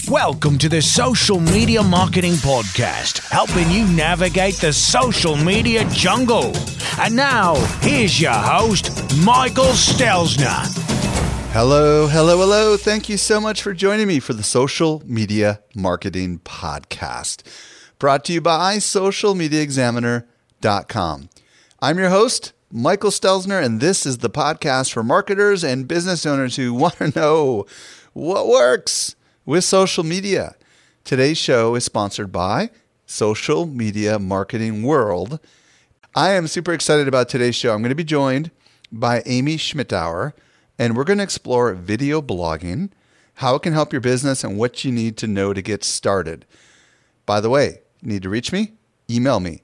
Welcome to the Social Media Marketing Podcast, helping you navigate the social media jungle. And now, here's your host, Michael Stelzner. Hello. Thank you so much for joining me for the Social Media Marketing Podcast, brought to you by socialmediaexaminer.com. I'm your host, Michael Stelzner, and this is the podcast for marketers and business owners who want to know what works with social media. Today's show is sponsored by Social Media Marketing World. I am super excited about today's show. I'm going to be joined by Amy Schmittauer, and we're going to explore video blogging, how it can help your business, and what you need to know to get started. By the way, you need to reach me? Email me,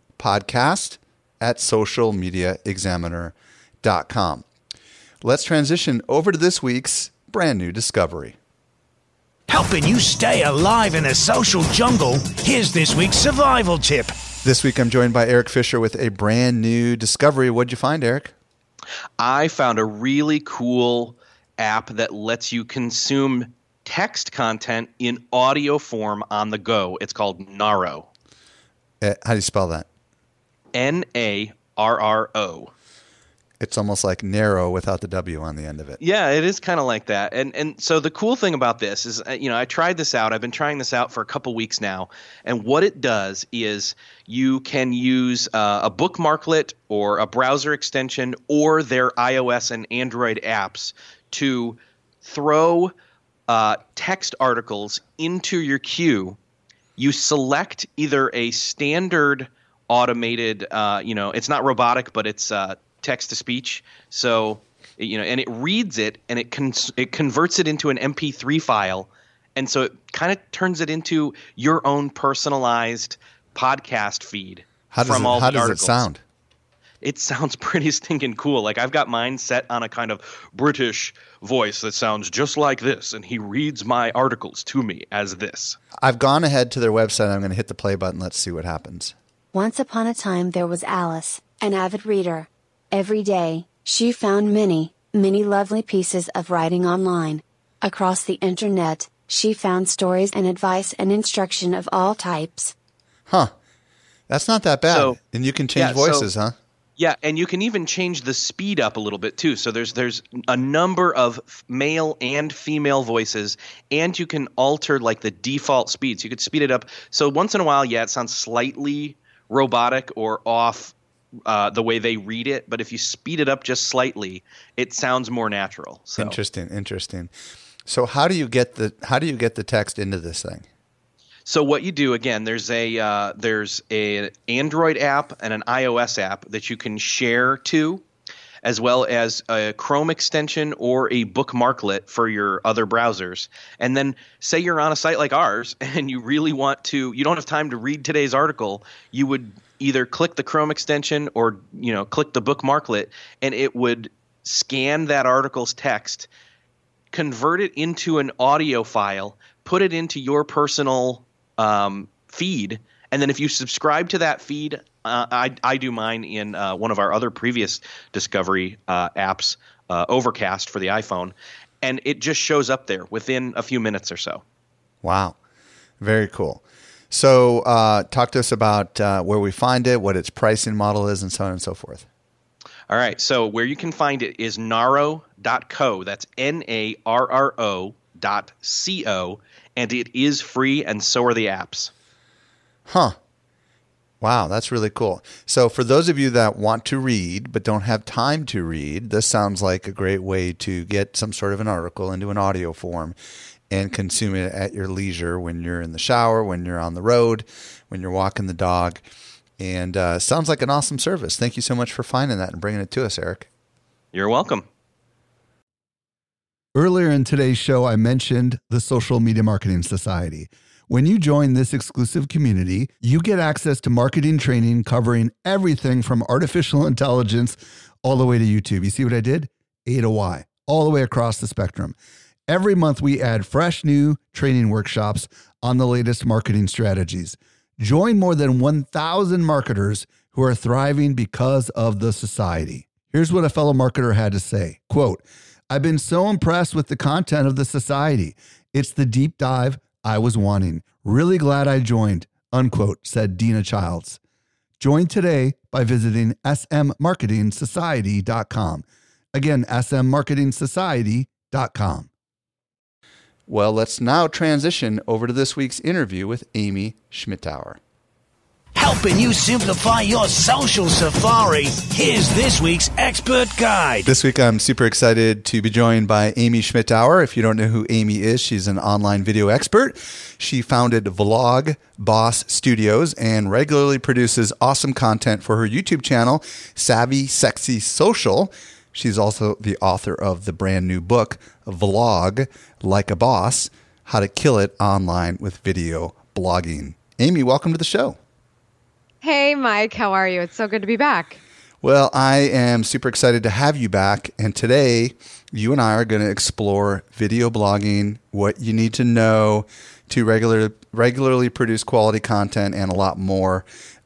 podcast@socialmediaexaminer.com. Let's transition over to this week's brand new discovery. Helping you stay alive in a social jungle, here's this week's survival tip. This week I'm joined by Eric Fisher with a brand new discovery. What'd you find, Eric? I found a really cool app that lets you consume text content in audio form on the go. It's called Narro. How do you spell that? Narro. It's almost like narrow without the W on the end of it. Yeah, it is kind of like that. And so the cool thing about this is, I tried this out. I've been trying this out for a couple weeks now. And what it does is you can use a bookmarklet or a browser extension or their iOS and Android apps to throw text articles into your queue. You select either a standard automated, it's not robotic, but it's text to speech. So, and it reads it and it converts it into an MP3 file. And so it kind of turns it into your own personalized podcast feed. How does it sound? It sounds pretty stinking cool. Like I've got mine set on a kind of British voice that sounds just like this. And he reads my articles to me as this. I've gone ahead to their website. I'm going to hit the play button. Let's see what happens. Once upon a time there was Alice, an avid reader. Every day, she found many lovely pieces of writing online. Across the internet, she found stories and advice and instruction of all types. Huh. That's not that bad. And you can change voices, huh? Yeah, and you can even change the speed up a little bit too. So there's a number of male and female voices, and you can alter like the default speeds. You could speed it up. So once in a while, it sounds slightly robotic or off the way they read it, but if you speed it up just slightly, it sounds more natural. So. Interesting. So how do you get the text into this thing? So what you do, again, there's a Android app and an iOS app that you can share to, as well as a Chrome extension or a bookmarklet for your other browsers. And then say you're on a site like ours and you really you don't have time to read today's article, you would either click the Chrome extension or, click the bookmarklet, and it would scan that article's text, convert it into an audio file, put it into your personal feed, and then if you subscribe to that feed, I do mine in one of our other previous discovery apps, Overcast for the iPhone, and it just shows up there within a few minutes or so. Wow. Very cool. So talk to us about where we find it, what its pricing model is, and so on and so forth. All right. So where you can find it is narro.co. That's NARRO.co. And it is free, and so are the apps. Huh. Wow, that's really cool. So for those of you that want to read but don't have time to read, this sounds like a great way to get some sort of an article into an audio form and consume it at your leisure when you're in the shower, when you're on the road, when you're walking the dog. And sounds like an awesome service. Thank you so much for finding that and bringing it to us, Eric. You're welcome. Earlier in today's show, I mentioned the Social Media Marketing Society. When you join this exclusive community, you get access to marketing training covering everything from artificial intelligence all the way to YouTube. You see what I did? A to Y, all the way across the spectrum. Every month, we add fresh new training workshops on the latest marketing strategies. Join more than 1,000 marketers who are thriving because of the society. Here's what a fellow marketer had to say. Quote, "I've been so impressed with the content of the society. It's the deep dive I was wanting. Really glad I joined, unquote, said Dina Childs. Join today by visiting smmarketingsociety.com. Again, smmarketingsociety.com. Well, let's now transition over to this week's interview with Amy Schmittauer. Helping you simplify your social safari, here's this week's expert guide. This week, I'm super excited to be joined by Amy Schmittauer. If you don't know who Amy is, she's an online video expert. She founded Vlog Boss Studios and regularly produces awesome content for her YouTube channel, Savvy Sexy Social. She's also the author of the brand new book, Vlog Like a Boss, How to Kill It Online with Video Blogging. Amy, welcome to the show. Hey, Mike. How are you? It's so good to be back. Well, I am super excited to have you back. And today, you and I are going to explore video blogging, what you need to know to regularly produce quality content, and a lot more.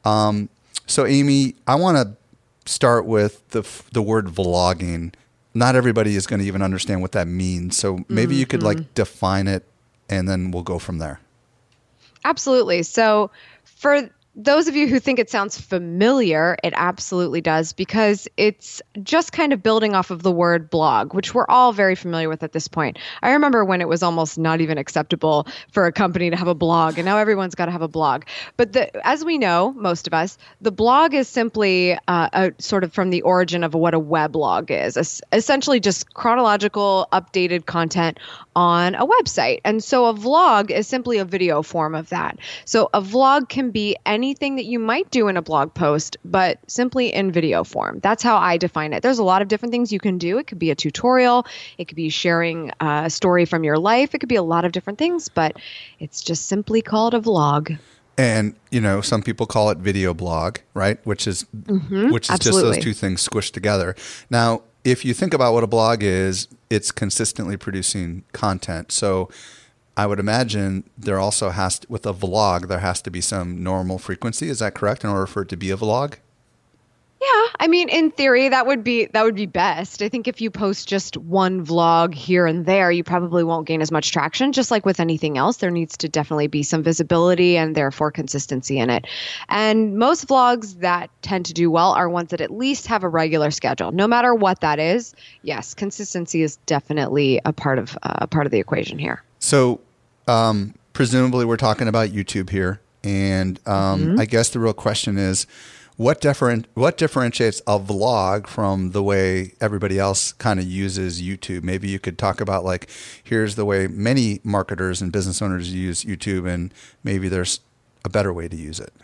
So, Amy, I want to start with the word vlogging. Not everybody is going to even understand what that means. So maybe you could define it, and then we'll go from there. Absolutely. So for those of you who think it sounds familiar, it absolutely does, because it's just kind of building off of the word blog, which we're all very familiar with at this point. I remember when it was almost not even acceptable for a company to have a blog, and now everyone's got to have a blog. But as we know, most of us, the blog is simply a sort of from the origin of what a weblog is, essentially just chronological, updated content on a website. And so a vlog is simply a video form of that. So a vlog can be anything that you might do in a blog post, but simply in video form. That's how I define it. There's a lot of different things you can do. It could be a tutorial. It could be sharing a story from your life. It could be a lot of different things, but it's just simply called a vlog. And, some people call it video blog, right? Which is Absolutely. just those two things squished together. Now, if you think about what a blog is, it's consistently producing content. So I would imagine there also with a vlog, there has to be some normal frequency. Is that correct, in order for it to be a vlog? Yeah, I mean, in theory, that would be best. I think if you post just one vlog here and there, you probably won't gain as much traction. Just like with anything else, there needs to definitely be some visibility and therefore consistency in it. And most vlogs that tend to do well are ones that at least have a regular schedule. No matter what that is, yes, consistency is definitely a part of the equation here. So presumably we're talking about YouTube here. And I guess the real question is, what differentiates a vlog from the way everybody else kind of uses YouTube? Maybe you could talk about, here's the way many marketers and business owners use YouTube, and maybe there's a better way to use it.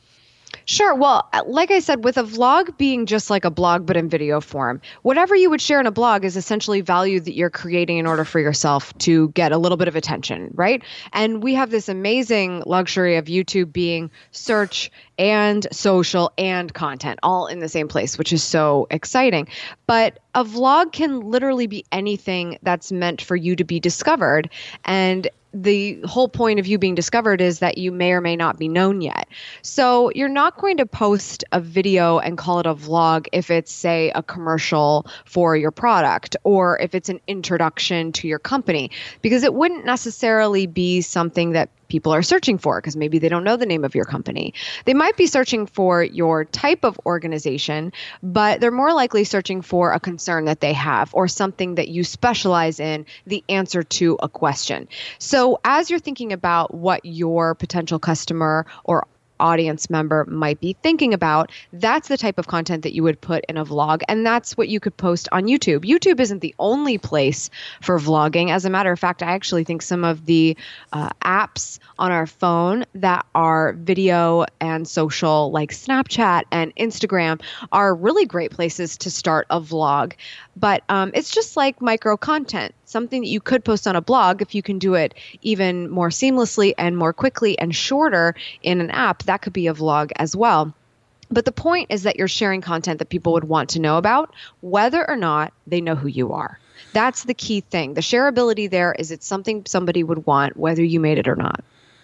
Sure. Well, like I said, with a vlog being just like a blog, but in video form, whatever you would share in a blog is essentially value that you're creating in order for yourself to get a little bit of attention, right? And we have this amazing luxury of YouTube being search and social and content all in the same place, which is so exciting. But a vlog can literally be anything that's meant for you to be discovered. And the whole point of you being discovered is that you may or may not be known yet. So you're not going to post a video and call it a vlog if it's, say, a commercial for your product, or if it's an introduction to your company, because it wouldn't necessarily be something that people are searching for, because maybe they don't know the name of your company. They might be searching for your type of organization, but they're more likely searching for a concern that they have or something that you specialize in, the answer to a question. So as you're thinking about what your potential customer or audience member might be thinking about, that's the type of content that you would put in a vlog. And that's what you could post on YouTube. YouTube isn't the only place for vlogging. As a matter of fact, I actually think some of the apps on our phone that are video and social, like Snapchat and Instagram, are really great places to start a vlog. But it's just like micro content, something that you could post on a blog. If you can do it even more seamlessly and more quickly and shorter in an app, that could be a vlog as well. But the point is that you're sharing content that people would want to know about, whether or not they know who you are. That's the key thing. The shareability there is it's something somebody would want, whether you made it or not.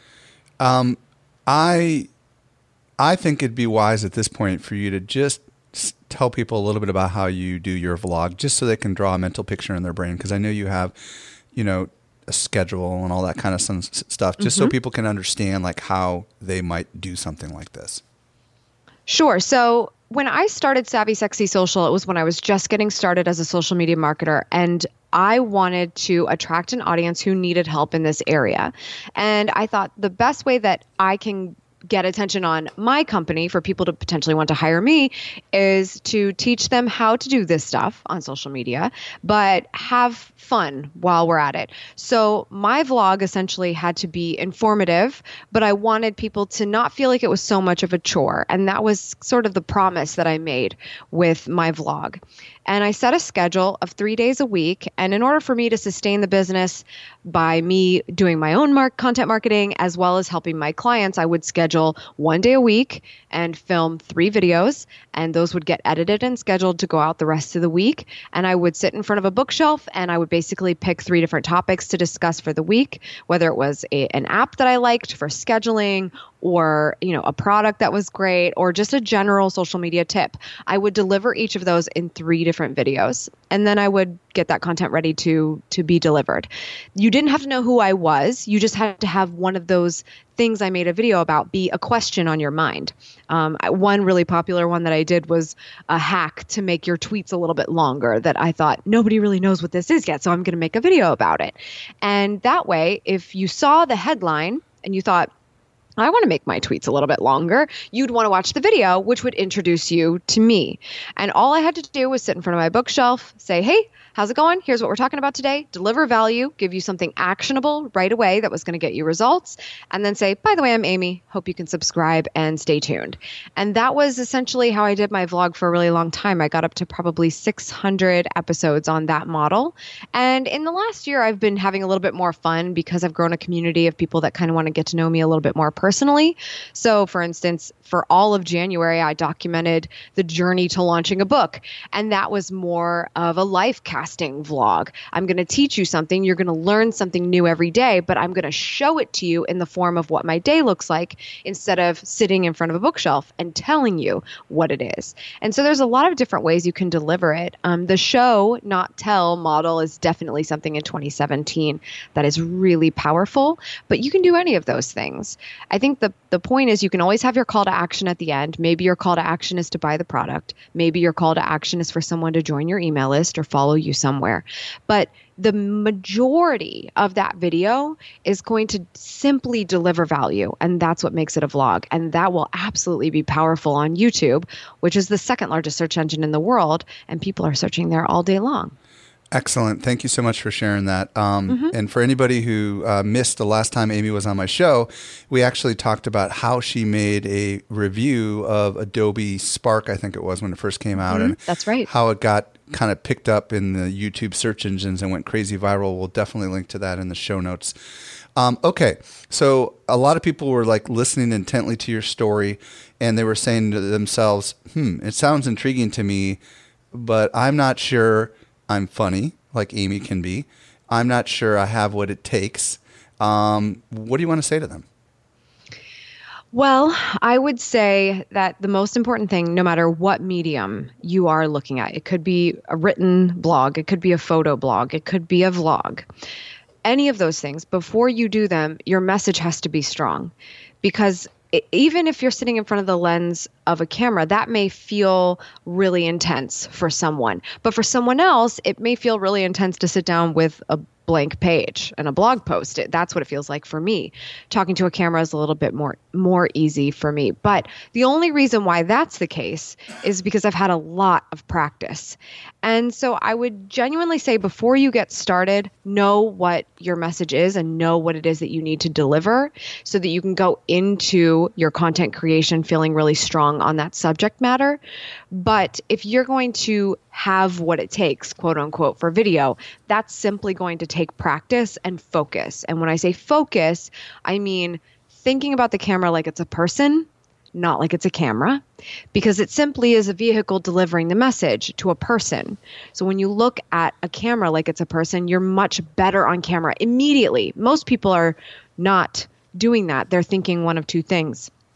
I think it'd be wise at this point for you to just tell people a little bit about how you do your vlog, just so they can draw a mental picture in their brain. Because I know you have, a schedule and all that kind of stuff, just so people can understand like how they might do something like this? Sure. So when I started Savvy Sexy Social, it was when I was just getting started as a social media marketer, and I wanted to attract an audience who needed help in this area. And I thought the best way that I can get attention on my company for people to potentially want to hire me is to teach them how to do this stuff on social media, but have fun while we're at it. So my vlog essentially had to be informative, but I wanted people to not feel like it was so much of a chore. And that was sort of the promise that I made with my vlog. And I set a schedule of 3 days a week. And in order for me to sustain the business by me doing my own content marketing, as well as helping my clients, I would schedule 1 day a week and film 3 videos. And those would get edited and scheduled to go out the rest of the week. And I would sit in front of a bookshelf and I would basically pick 3 different topics to discuss for the week, whether it was an app that I liked for scheduling, or, a product that was great, or just a general social media tip. I would deliver each of those in 3 different videos, and then I would get that content ready to be delivered. You didn't have to know who I was. You just had to have one of those things I made a video about be a question on your mind. One really popular one that I did was a hack to make your tweets a little bit longer that I thought nobody really knows what this is yet, so I'm going to make a video about it. And that way, if you saw the headline and you thought, I want to make my tweets a little bit longer, you'd want to watch the video, which would introduce you to me. And all I had to do was sit in front of my bookshelf, say, hey, how's it going? Here's what we're talking about today. Deliver value, give you something actionable right away that was going to get you results. And then say, by the way, I'm Amy. Hope you can subscribe and stay tuned. And that was essentially how I did my vlog for a really long time. I got up to probably 600 episodes on that model. And in the last year, I've been having a little bit more fun because I've grown a community of people that kind of want to get to know me a little bit more personally. So for instance, for all of January, I documented the journey to launching a book. And that was more of a life casting vlog. I'm going to teach you something. You're going to learn something new every day, but I'm going to show it to you in the form of what my day looks like instead of sitting in front of a bookshelf and telling you what it is. And so there's a lot of different ways you can deliver it. The show, not tell model is definitely something in 2017 that is really powerful, but you can do any of those things. I think the point is you can always have your call to action at the end. Maybe your call to action is to buy the product. Maybe your call to action is for someone to join your email list or follow you somewhere. But the majority of that video is going to simply deliver value. And that's what makes it a vlog. And that will absolutely be powerful on YouTube, which is the second largest search engine in the world. And people are searching there all day long. Excellent. Thank you so much for sharing that. And for anybody who missed the last time Amy was on my show, we actually talked about how she made a review of Adobe Spark, I think it was, when it first came out. And that's right. How it got kind of picked up in the YouTube search engines and went crazy viral. We'll definitely link to that in the show notes. Okay, so a lot of people were like listening intently to your story, and they were saying to themselves, it sounds intriguing to me, but I'm not sure I'm funny like Amy can be. I'm not sure I have what it takes. What do you want to say to them? Well, I would say that the most important thing, no matter what medium you are looking at, it could be a written blog, it could be a photo blog, it could be a vlog. Any of those things, before you do them, your message has to be strong. Because even if you're sitting in front of the lens of a camera, that may feel really intense for someone. But for someone else, it may feel really intense to sit down with a blank page and a blog post. That's what it feels like for me. Talking to a camera is a little bit more easy for me. But the only reason why that's the case is because I've had a lot of practice. And so I would genuinely say before you get started, know what your message is and know what it is that you need to deliver so that you can go into your content creation feeling really strong on that subject matter. But if you're going to have what it takes, quote unquote, for video, that's simply going to take practice and focus. And when I say focus, I mean thinking about the camera like it's a person, not like it's a camera, because it simply is a vehicle delivering the message to a person. So when you look at a camera like it's a person, you're much better on camera immediately. Most people are not doing that. They're thinking one of two things.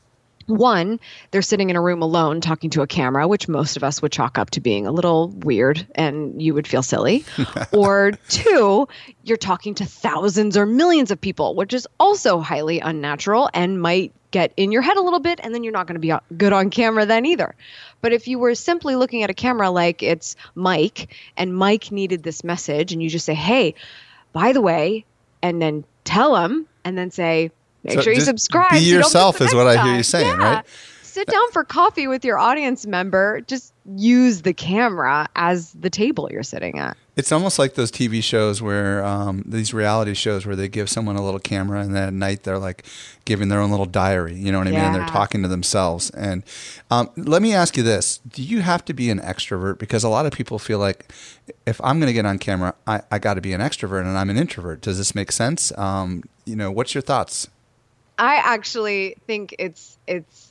One, they're sitting in a room alone talking to a camera, which most of us would chalk up to being a little weird and you would feel silly. Or two, you're talking to thousands or millions of people, which is also highly unnatural and might get in your head a little bit, and then you're not going to be good on camera then either. But if you were simply looking at a camera like it's Mike, and Mike needed this message, and you just say, hey, by the way, and then tell him, and then say, make sure you subscribe. Be yourself is what I hear you saying, right? Sit down for coffee with your audience member. Just use the camera as the table you're sitting at. It's almost like those TV shows where these reality shows where they give someone a little camera and then at night they're like giving their own little diary. You know what I mean? They're talking to themselves. And let me ask you this. Do you have to be an extrovert? Because a lot of people feel like if I'm going to get on camera, I got to be an extrovert and I'm an introvert. Does this make sense? What's your thoughts? I actually think it's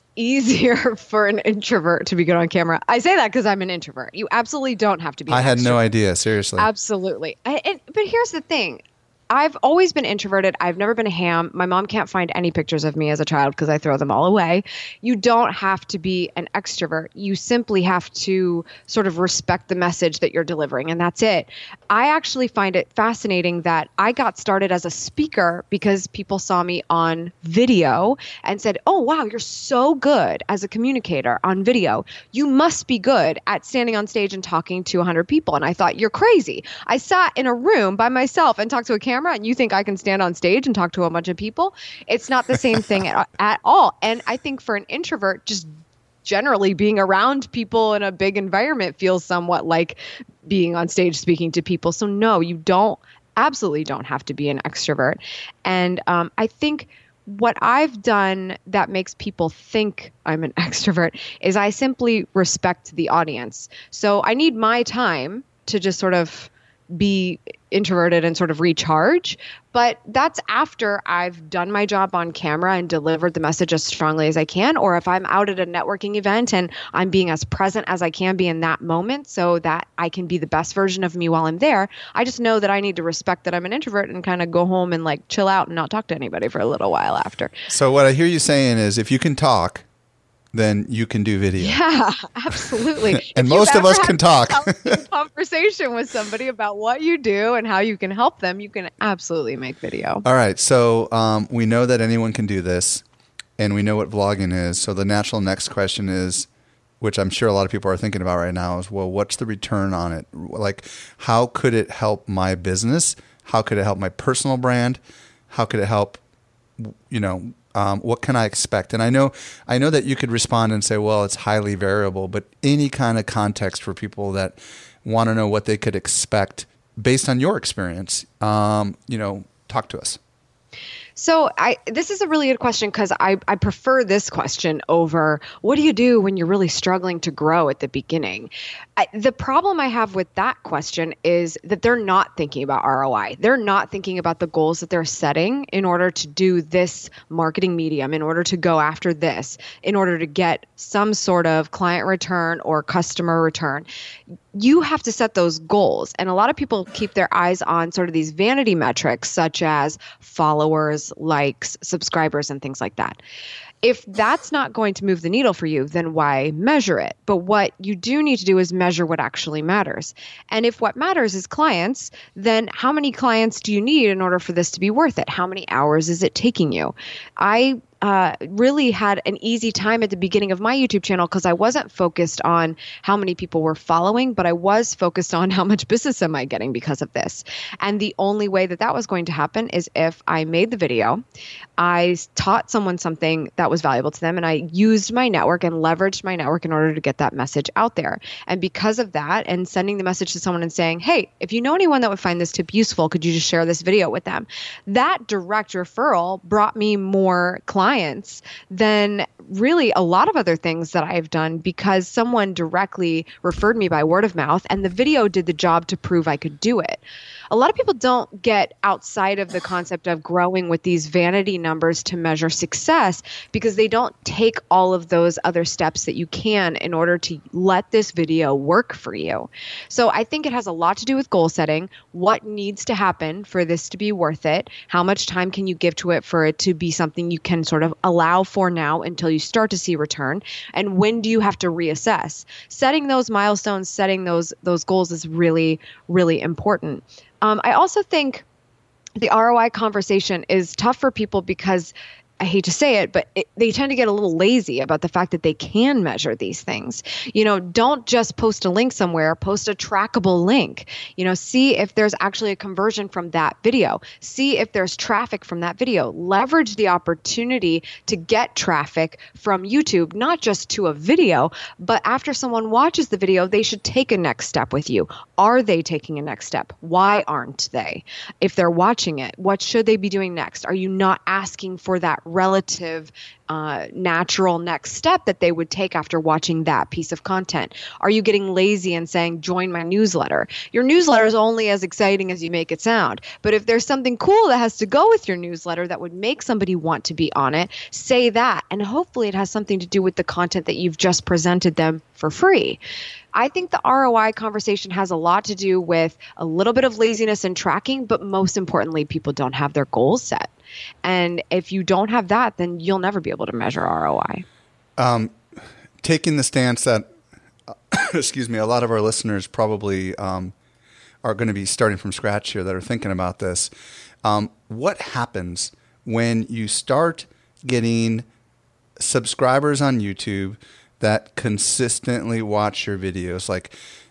easier for an introvert to be good on camera. I say that because I'm an introvert. You absolutely don't have to be. I had no idea, seriously. Absolutely. But here's the thing. I've always been introverted. I've never been a ham. My mom can't find any pictures of me as a child because I throw them all away. You don't have to be an extrovert. You simply have to sort of respect the message that you're delivering, and that's it. I actually find it fascinating that I got started as a speaker because people saw me on video and said, oh, wow, you're so good as a communicator on video. You must be good at standing on stage and talking to 100 people. And I thought, you're crazy. I sat in a room by myself and talked to a camera, and you think I can stand on stage and talk to a bunch of people? It's not the same thing at all. And I think for an introvert, just generally being around people in a big environment feels somewhat like being on stage speaking to people. So no, you absolutely don't have to be an extrovert. And I think what I've done that makes people think I'm an extrovert is I simply respect the audience. So I need my time to just sort of be introverted and sort of recharge. But that's after I've done my job on camera and delivered the message as strongly as I can, or if I'm out at a networking event and I'm being as present as I can be in that moment so that I can be the best version of me while I'm there. I just know that I need to respect that I'm an introvert and kind of go home and like chill out and not talk to anybody for a little while after. So what I hear you saying is if you can talk, then you can do video. Yeah, absolutely. And most of us can talk. Conversation with somebody about what you do and how you can help them, you can absolutely make video. All right. So we know that anyone can do this, and we know what vlogging is. So the natural next question is, which I'm sure a lot of people are thinking about right now, is, well, what's the return on it? Like, how could it help my business? How could it help my personal brand? How could it help, what can I expect? And I know that you could respond and say, well, it's highly variable, but any kind of context for people that want to know what they could expect based on your experience, talk to us. So this is a really good question because I prefer this question over what do you do when you're really struggling to grow at the beginning? The problem I have with that question is that they're not thinking about ROI. They're not thinking about the goals that they're setting in order to do this marketing medium, in order to go after this, in order to get some sort of client return or customer return. You have to set those goals. And a lot of people keep their eyes on sort of these vanity metrics such as followers, likes, subscribers, and things like that. If that's not going to move the needle for you, then why measure it? But what you do need to do is measure what actually matters. And if what matters is clients, then how many clients do you need in order for this to be worth it? How many hours is it taking you? I really had an easy time at the beginning of my YouTube channel because I wasn't focused on how many people were following, but I was focused on how much business am I getting because of this. And the only way that was going to happen is if I made the video, I taught someone something that was valuable to them, and I used my network and leveraged my network in order to get that message out there. And because of that, and sending the message to someone and saying, hey, if you know anyone that would find this tip useful, could you just share this video with them? That direct referral brought me more clients than really a lot of other things that I've done because someone directly referred me by word of mouth, and the video did the job to prove I could do it. a lot of people don't get outside of the concept of growing with these vanity numbers to measure success because they don't take all of those other steps that you can in order to let this video work for you. So I think it has a lot to do with goal setting. What needs to happen for this to be worth it? How much time can you give to it for it to be something you can sort of allow for now until you start to see return? And when do you have to reassess? Setting those milestones, setting those goals is really, really important. I also think the ROI conversation is tough for people because I hate to say it, but they tend to get a little lazy about the fact that they can measure these things. Don't just post a link somewhere, post a trackable link. See if there's actually a conversion from that video. See if there's traffic from that video. Leverage the opportunity to get traffic from YouTube, not just to a video, but after someone watches the video, they should take a next step with you. Are they taking a next step? Why aren't they? If they're watching it, what should they be doing next? Are you not asking for that relative natural next step that they would take after watching that piece of content? Are you getting lazy and saying, join my newsletter? Your newsletter is only as exciting as you make it sound. But if there's something cool that has to go with your newsletter that would make somebody want to be on it, say that. And hopefully it has something to do with the content that you've just presented them for free. I think the ROI conversation has a lot to do with a little bit of laziness in tracking, but most importantly, people don't have their goals set. And if you don't have that, then you'll never be able to measure ROI. Taking the stance that, excuse me, a lot of our listeners probably are going to be starting from scratch here that are thinking about this. What happens when you start getting subscribers on YouTube that consistently watch your videos? Like,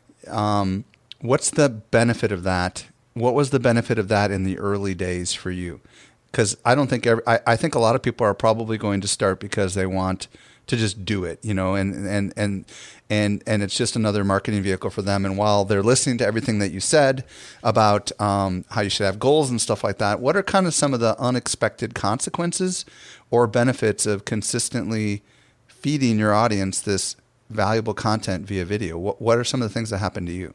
what's the benefit of that? What was the benefit of that in the early days for you? Because I don't think I think a lot of people are probably going to start because they want to just do it, and it's just another marketing vehicle for them. And while they're listening to everything that you said about how you should have goals and stuff like that, what are kind of some of the unexpected consequences or benefits of consistently feeding your audience this valuable content via video? What are some of the things that happen to you?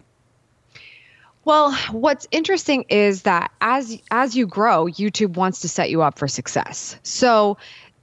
Well, what's interesting is that as you grow, YouTube wants to set you up for success. So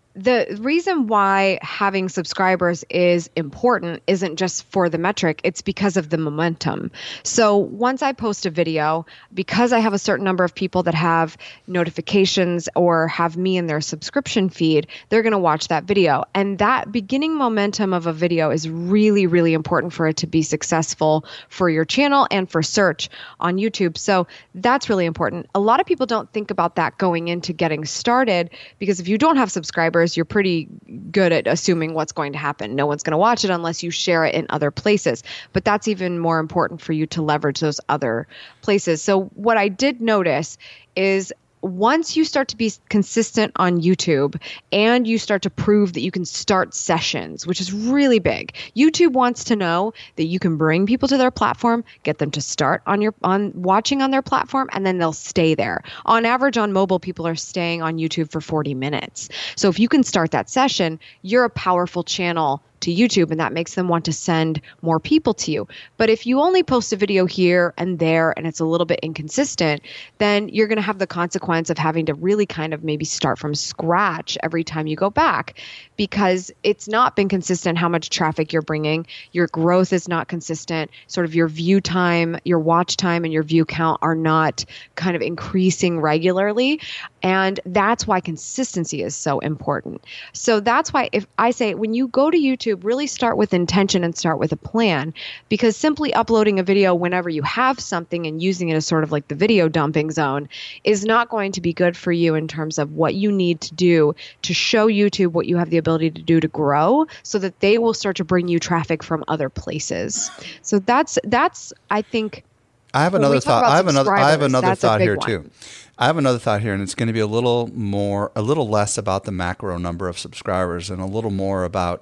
the reason why having subscribers is important isn't just for the metric, it's because of the momentum. So once I post a video, because I have a certain number of people that have notifications or have me in their subscription feed, they're going to watch that video. And that beginning momentum of a video is really, really important for it to be successful for your channel and for search on YouTube. So that's really important. A lot of people don't think about that going into getting started, because if you don't have subscribers, you're pretty good at assuming what's going to happen. No one's going to watch it unless you share it in other places. But that's even more important for you to leverage those other places. So what I did notice is once you start to be consistent on YouTube and you start to prove that you can start sessions, which is really big. YouTube wants to know that you can bring people to their platform, get them to start on watching on their platform, and then they'll stay there. On average, on mobile, people are staying on YouTube for 40 minutes. So if you can start that session, you're a powerful channel to YouTube, and that makes them want to send more people to you. But if you only post a video here and there and it's a little bit inconsistent, then you're going to have the consequence of having to really kind of maybe start from scratch every time you go back, because it's not been consistent how much traffic you're bringing. Your growth is not consistent. Sort of your view time, your watch time, and your view count are not kind of increasing regularly. And that's why consistency is so important. So that's why if I say when you go to YouTube, really start with intention and start with a plan, because simply uploading a video whenever you have something and using it as sort of like the video dumping zone is not going to be good for you in terms of what you need to do to show YouTube what you have the ability to do to grow, so that they will start to bring you traffic from other places. So that's I think. I have another thought. I have another thought here too. I have another thought here, and it's going to be a little less about the macro number of subscribers and a little more about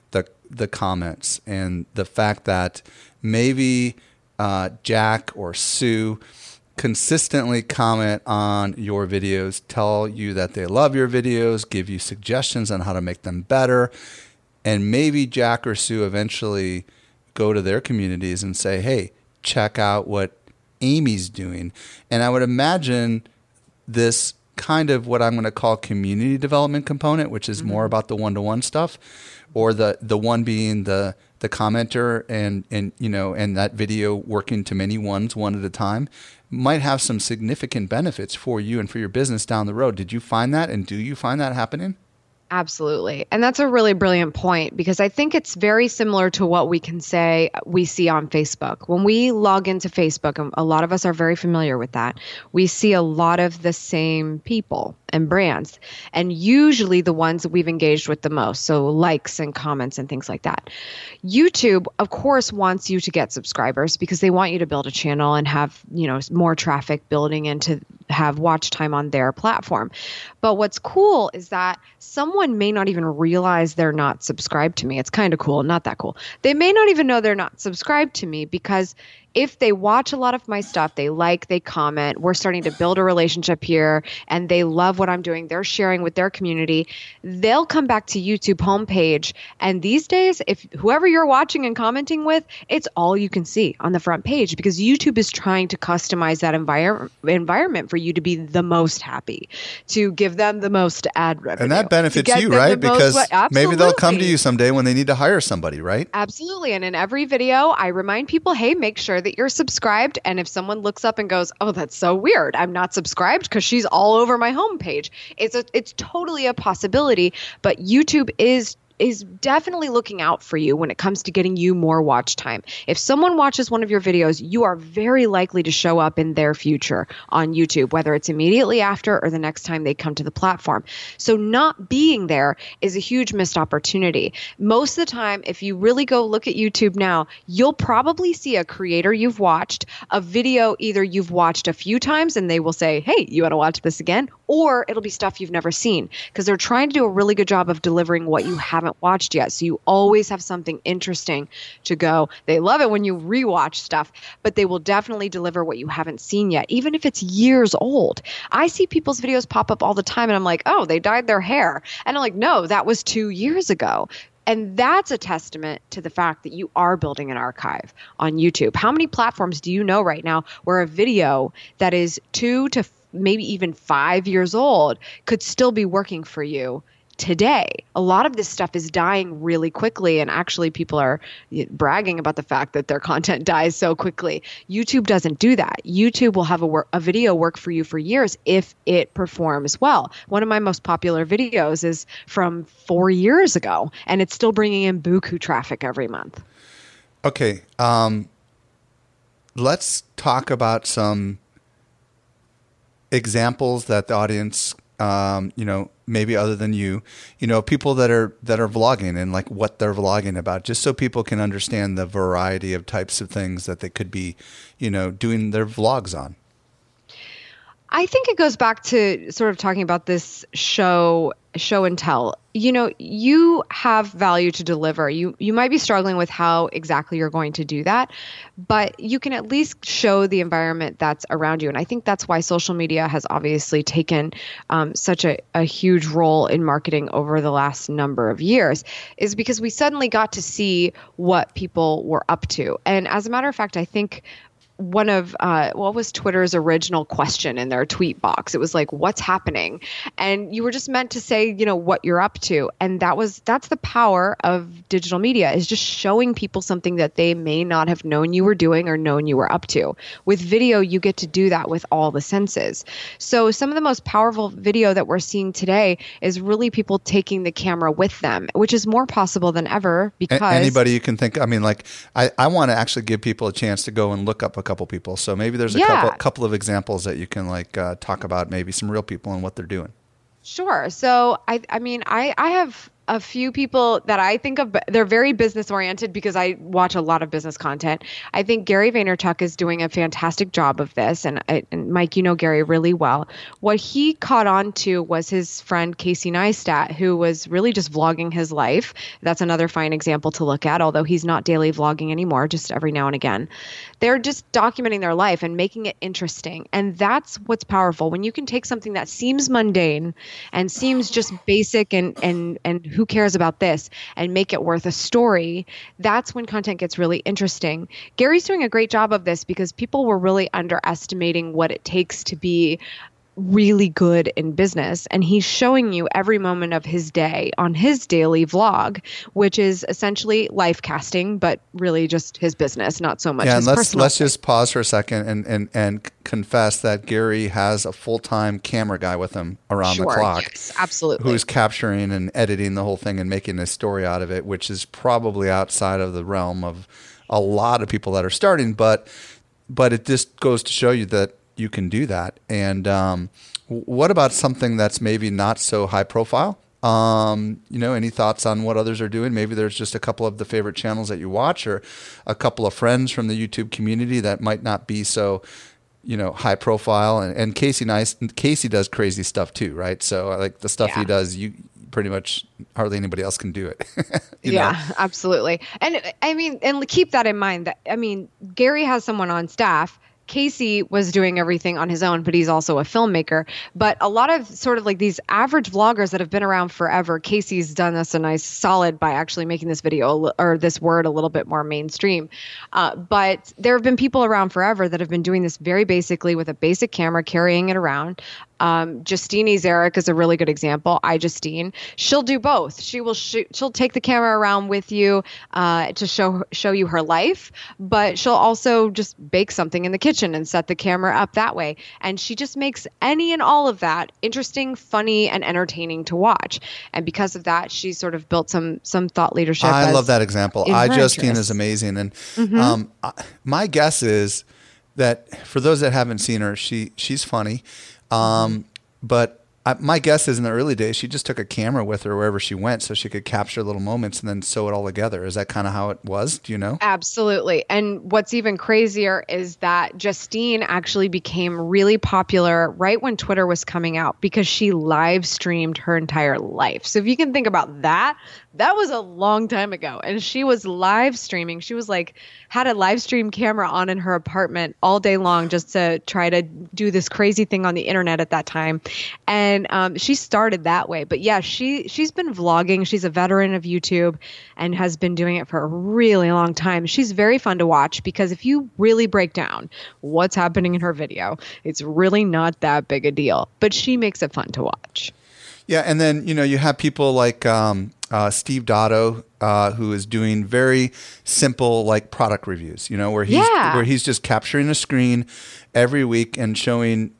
the comments and the fact that maybe Jack or Sue consistently comment on your videos, tell you that they love your videos, give you suggestions on how to make them better, and maybe Jack or Sue eventually go to their communities and say, hey, check out what Amy's doing. And I would imagine this kind of what I'm going to call community development component, which is more about the one-to-one stuff, or the one being the commenter and that video working to many ones one at a time, might have some significant benefits for you and for your business down the road. Did you find that, and do you find that happening? Absolutely. And that's a really brilliant point, because I think it's very similar to what we can say we see on Facebook. When we log into Facebook, and a lot of us are very familiar with that, we see a lot of the same people and brands, and usually the ones that we've engaged with the most. So likes and comments and things like that. YouTube, of course, wants you to get subscribers because they want you to build a channel and have, more traffic building and to have watch time on their platform. But what's cool is that someone may not even realize they're not subscribed to me. It's kind of cool, not that cool. They may not even know they're not subscribed to me, because if they watch a lot of my stuff, they comment, we're starting to build a relationship here, and they love what I'm doing, they're sharing with their community, they'll come back to YouTube homepage. And these days, if whoever you're watching and commenting with, it's all you can see on the front page, because YouTube is trying to customize that environment for you to be the most happy, to give them the most ad revenue. And that benefits you, right? Because maybe they'll come to you someday when they need to hire somebody, right? Absolutely. And in every video, I remind people, hey, make sure that you're subscribed. And if someone looks up and goes, oh, that's so weird, I'm not subscribed because she's all over my homepage, it's totally a possibility. But YouTube is definitely looking out for you when it comes to getting you more watch time. If someone watches one of your videos, you are very likely to show up in their future on YouTube, whether it's immediately after or the next time they come to the platform. So not being there is a huge missed opportunity. Most of the time, if you really go look at YouTube now, you'll probably see a creator you've watched, a video either you've watched a few times and they will say, hey, you want to watch this again? Or it'll be stuff you've never seen, because they're trying to do a really good job of delivering what you haven't watched yet. So you always have something interesting to go. They love it when you rewatch stuff, but they will definitely deliver what you haven't seen yet, even if it's years old. I see people's videos pop up all the time and I'm like, oh, they dyed their hair. And I'm like, no, that was 2 years ago. And that's a testament to the fact that you are building an archive on YouTube. How many platforms do you know right now where a video that is 2 to maybe even 5 years old could still be working for you today? A lot of this stuff is dying really quickly, and actually people are bragging about the fact that their content dies so quickly. YouTube doesn't do that. YouTube will have a video work for you for years if it performs well. One of my most popular videos is from 4 years ago, and it's still bringing in buku traffic every month. Okay, let's talk about some examples that the audience, maybe other than you, people that are vlogging, and like what they're vlogging about, just so people can understand the variety of types of things that they could be, doing their vlogs on. I think it goes back to sort of talking about this show and tell. You have value to deliver. You might be struggling with how exactly you're going to do that, but you can at least show the environment that's around you. And I think that's why social media has obviously taken such a huge role in marketing over the last number of years, is because we suddenly got to see what people were up to. And as a matter of fact, I think one of what was Twitter's original question in their tweet box? It was like, what's happening? And you were just meant to say, what you're up to. And that's the power of digital media, is just showing people something that they may not have known you were doing or known you were up to. With video, you get to do that with all the senses. So some of the most powerful video that we're seeing today is really people taking the camera with them, which is more possible than ever, because anybody you can think, I want to actually give people a chance to go and look up a couple people. So maybe there's a couple of examples that you can talk about, maybe some real people and what they're doing. Sure. So I have a few people that I think of, they're very business oriented because I watch a lot of business content. I think Gary Vaynerchuk is doing a fantastic job of this. And Mike, you know Gary really well. What he caught on to was his friend Casey Neistat, who was really just vlogging his life. That's another fine example to look at, although he's not daily vlogging anymore, just every now and again. They're just documenting their life and making it interesting. And that's what's powerful. When you can take something that seems mundane and seems just basic and who cares about this, and make it worth a story, that's when content gets really interesting. Gary's doing a great job of this because people were really underestimating what it takes to be really good in business. And he's showing you every moment of his day on his daily vlog, which is essentially life casting, but really just his business, not so much his personal. Let's just pause for a second and confess that Gary has a full-time camera guy with him around the clock. Yes, absolutely. Who's capturing and editing the whole thing and making a story out of it, which is probably outside of the realm of a lot of people that are starting, but it just goes to show you that you can do that. And what about something that's maybe not so high profile? Any thoughts on what others are doing? Maybe there's just a couple of the favorite channels that you watch, or a couple of friends from the YouTube community that might not be so, high profile. And Casey does crazy stuff too, right? So like the stuff he does, you pretty much hardly anybody else can do it. Absolutely. And and keep that in mind that, Gary has someone on staff. Casey was doing everything on his own, but he's also a filmmaker. But a lot of sort of like these average vloggers that have been around forever, Casey's done us a nice solid by actually making this video or this word a little bit more mainstream. But there have been people around forever that have been doing this very basically with a basic camera, carrying it around. Justine Zarek is a really good example. iJustine. She'll do both. She'll take the camera around with you to show you her life, but she'll also just bake something in the kitchen and set the camera up that way. And she just makes any and all of that interesting, funny, and entertaining to watch. And because of that, she's sort of built some thought leadership. I love that example. iJustine is amazing. And my guess is that for those that haven't seen her, she's funny. But my guess is in the early days, she just took a camera with her wherever she went so she could capture little moments and then sew it all together. Is that kind of how it was? Do you know? Absolutely. And what's even crazier is that Justine actually became really popular right when Twitter was coming out because she live streamed her entire life. So if you can think about that, that was a long time ago. And she was live streaming. She was had a live stream camera on in her apartment all day long just to try to do this crazy thing on the internet at that time. And she started that way. But yeah, she's been vlogging. She's a veteran of YouTube and has been doing it for a really long time. She's very fun to watch because if you really break down what's happening in her video, it's really not that big a deal. But she makes it fun to watch. Yeah, and then, you have people like Steve Dotto, who is doing very simple product reviews, where he's just capturing a screen every week and showing,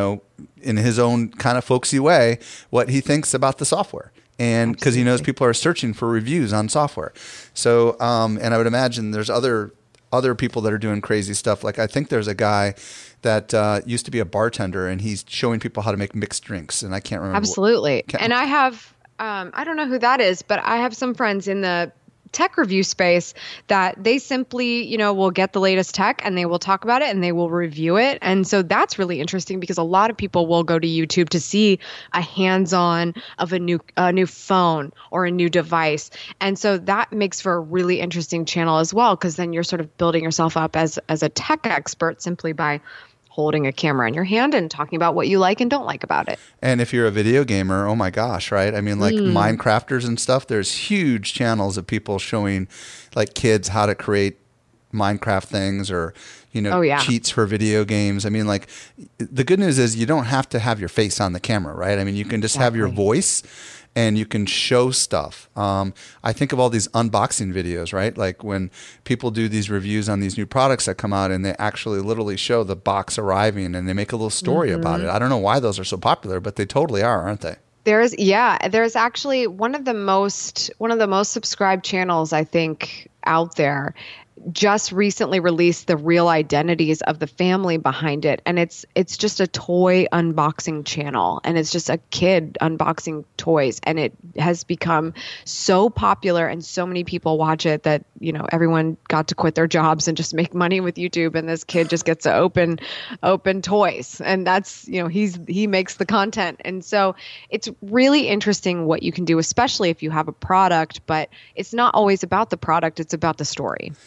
in his own kind of folksy way, what he thinks about the software. And because he knows people are searching for reviews on software. So, and I would imagine there's other people that are doing crazy stuff. Like I think there's a guy that used to be a bartender and he's showing people how to make mixed drinks. And I can't remember. Absolutely. And I have, I don't know who that is, but I have some friends in the tech review space that they simply, will get the latest tech and they will talk about it and they will review it. And so that's really interesting because a lot of people will go to YouTube to see a hands-on of a new phone or a new device. And so that makes for a really interesting channel as well, because then you're sort of building yourself up as a tech expert simply by holding a camera in your hand and talking about what you like and don't like about it. And if you're a video gamer, oh my gosh, right? I mean, Minecrafters and stuff, there's huge channels of people showing kids how to create Minecraft things or, cheats for video games. I mean, the good news is you don't have to have your face on the camera, right? I mean, you can just have your voice and you can show stuff. I think of all these unboxing videos, right? Like when people do these reviews on these new products that come out and they actually literally show the box arriving and they make a little story about it. I don't know why those are so popular, but they totally are, aren't they? There's actually one of the most subscribed channels I think out there just recently released the real identities of the family behind it. And it's just a toy unboxing channel. And it's just a kid unboxing toys. And it has become so popular and so many people watch it that, everyone got to quit their jobs and just make money with YouTube. And this kid just gets to open toys. And that's, he makes the content. And so it's really interesting what you can do, especially if you have a product, but it's not always about the product. It's about the story.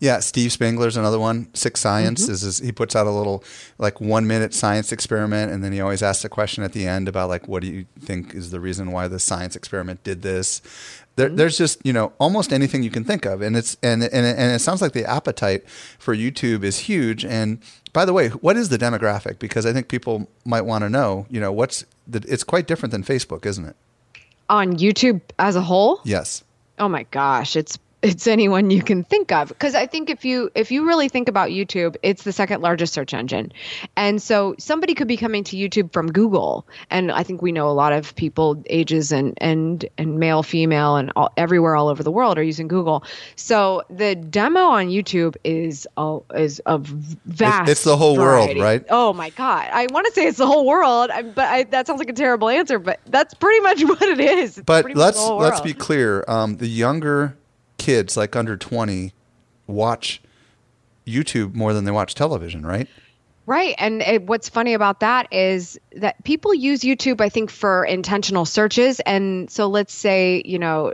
Yeah, Steve Spangler's another one. Sick Science he puts out a little like 1 minute science experiment, and then he always asks a question at the end about like, what do you think is the reason why the science experiment did this? There's just, almost anything you can think of, and it sounds like the appetite for YouTube is huge. And by the way, what is the demographic? Because I think people might want to know, it's quite different than Facebook, isn't it? On YouTube as a whole? Yes. Oh my gosh, it's anyone you can think of. Because I think if you really think about YouTube, it's the second largest search engine. And so somebody could be coming to YouTube from Google. And I think we know a lot of people, ages and male, female, and everywhere all over the world are using Google. So the demo on YouTube is a vast It's the whole variety. world, right? Oh my God. I want to say it's the whole world, but that sounds like a terrible answer, but that's pretty much what it is. It's but pretty much the whole let's world. be clear. The younger kids, like under 20, watch YouTube more than they watch television, right? Right. And what's funny about that is that people use YouTube, I think, for intentional searches. And so let's say,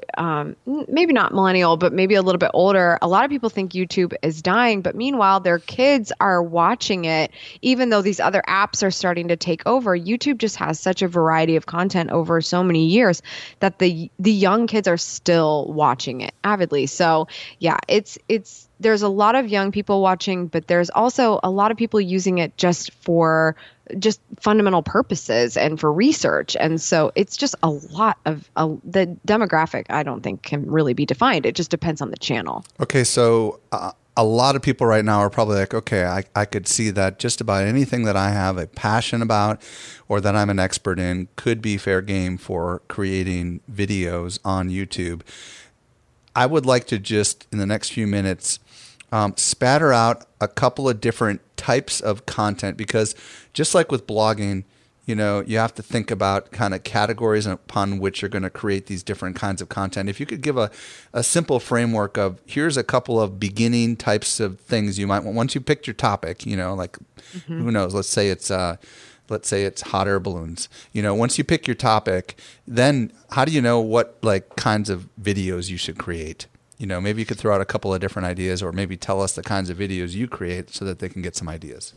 maybe not millennial, but maybe a little bit older. A lot of people think YouTube is dying, but meanwhile, their kids are watching it, even though these other apps are starting to take over. YouTube just has such a variety of content over so many years that the young kids are still watching it avidly. So yeah, there's a lot of young people watching, but there's also a lot of people using it just for fundamental purposes and for research. And so it's just a lot of the demographic, I don't think can really be defined. It just depends on the channel. Okay. So a lot of people right now are probably like, okay, I could see that just about anything that I have a passion about or that I'm an expert in could be fair game for creating videos on YouTube. I would like to just, in the next few minutes, spatter out a couple of different types of content, because just like with blogging, you have to think about kind of categories upon which you're going to create these different kinds of content. If you could give a simple framework of, here's a couple of beginning types of things you might want, once you picked your topic, who knows, let's say it's hot air balloons. Once you pick your topic, then how do you know what like kinds of videos you should create? Maybe you could throw out a couple of different ideas, or maybe tell us the kinds of videos you create so that they can get some ideas.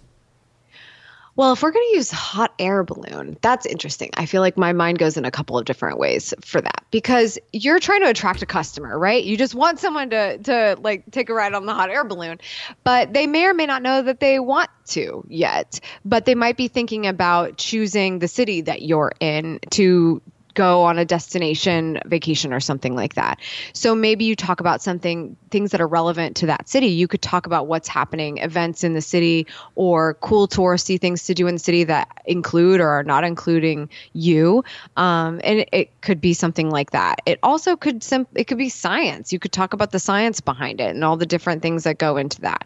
Well, if we're going to use hot air balloon, that's interesting. I feel like my mind goes in a couple of different ways for that, because you're trying to attract a customer, right? You just want someone to like take a ride on the hot air balloon, but they may or may not know that they want to yet, but they might be thinking about choosing the city that you're in to go on a destination vacation or something like that. So maybe you talk about things that are relevant to that city. You could talk about what's happening, events in the city, or cool touristy things to do in the city that include or are not including you. And it could be something like that. It also could be science. You could talk about the science behind it and all the different things that go into that.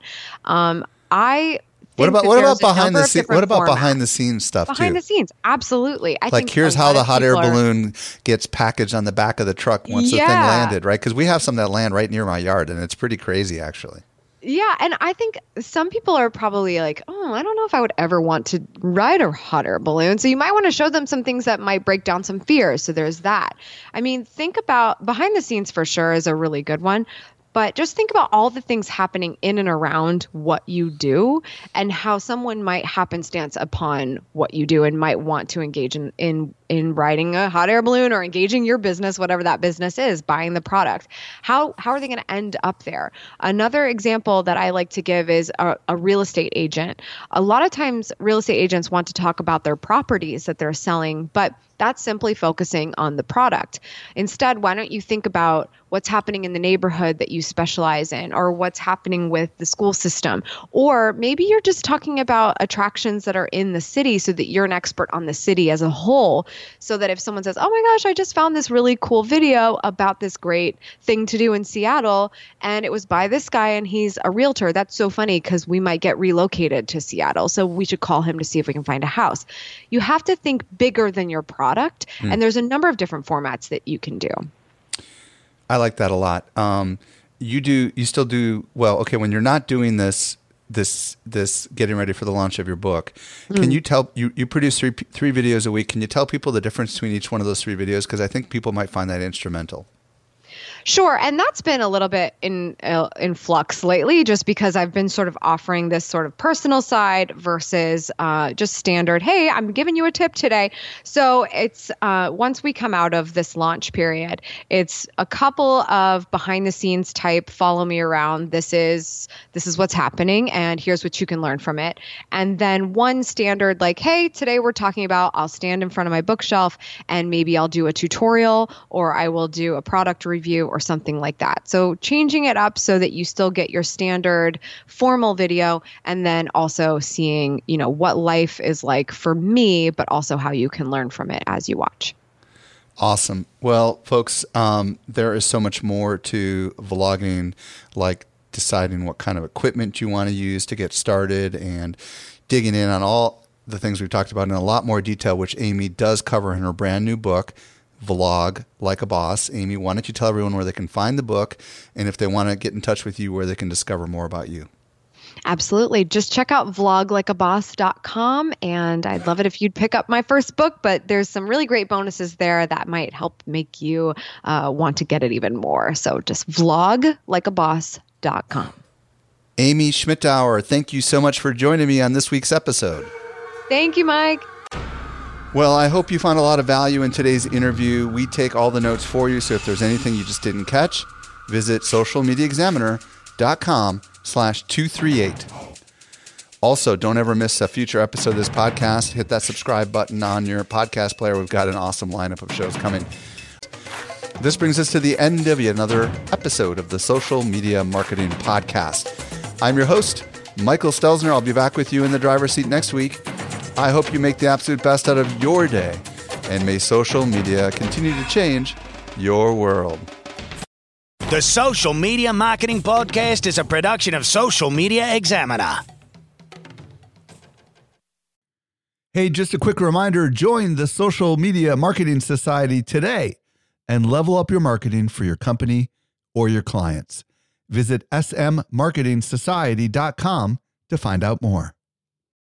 What about behind the scenes? What about behind the scenes stuff behind too? the scenes, absolutely. I think here's how the hot air balloon gets packaged on the back of the truck once the thing landed, right? Because we have some that land right near my yard, and it's pretty crazy, actually. Yeah, and I think some people are probably like, oh, I don't know if I would ever want to ride a hot air balloon. So you might want to show them some things that might break down some fears. So there's that. I mean, think about behind the scenes for sure is a really good one. But just think about all the things happening in and around what you do and how someone might happenstance upon what you do and might want to engage in riding a hot air balloon or engaging your business, whatever that business is, buying the product. How are they going to end up there? Another example that I like to give is a real estate agent. A lot of times real estate agents want to talk about their properties that they're selling, but that's simply focusing on the product. Instead, why don't you think about what's happening in the neighborhood that you specialize in, or what's happening with the school system? Or maybe you're just talking about attractions that are in the city so that you're an expert on the city as a whole, so that if someone says, oh my gosh, I just found this really cool video about this great thing to do in Seattle, and it was by this guy and he's a realtor. That's so funny because we might get relocated to Seattle, so we should call him to see if we can find a house. You have to think bigger than your product, and there's a number of different formats that you can do. I like that a lot. You still do well. Okay, when you're not doing this getting ready for the launch of your book, can you tell you produce three videos a week? Can you tell people the difference between each one of those three videos? Because I think people might find that instrumental. Sure. And that's been a little bit in flux lately, just because I've been sort of offering this sort of personal side versus just standard, hey, I'm giving you a tip today. So it's once we come out of this launch period, it's a couple of behind the scenes type, follow me around. This is what's happening and here's what you can learn from it. And then one standard like, hey, today we're talking about, I'll stand in front of my bookshelf and maybe I'll do a tutorial or I will do a product review or something like that. So changing it up so that you still get your standard formal video and then also seeing, what life is like for me, but also how you can learn from it as you watch. Awesome. Well, folks, there is so much more to vlogging, like deciding what kind of equipment you want to use to get started and digging in on all the things we've talked about in a lot more detail, which Amy does cover in her brand new book, Vlog Like a Boss. Amy, why don't you tell everyone where they can find the book and if they want to get in touch with you, where they can discover more about you? Absolutely. Just check out vloglikeaboss.com. And I'd love it if you'd pick up my first book, but there's some really great bonuses there that might help make you want to get it even more. So just vloglikeaboss.com. Amy Schmittauer, thank you so much for joining me on this week's episode. Thank you, Mike. Well, I hope you found a lot of value in today's interview. We take all the notes for you, so if there's anything you just didn't catch, visit socialmediaexaminer.com/238. Also, don't ever miss a future episode of this podcast. Hit that subscribe button on your podcast player. We've got an awesome lineup of shows coming. This brings us to the end of yet another episode of the Social Media Marketing Podcast. I'm your host, Michael Stelzner. I'll be back with you in the driver's seat next week. I hope you make the absolute best out of your day, and may social media continue to change your world. The Social Media Marketing Podcast is a production of Social Media Examiner. Hey, just a quick reminder, join the Social Media Marketing Society today and level up your marketing for your company or your clients. Visit smmarketingsociety.com to find out more.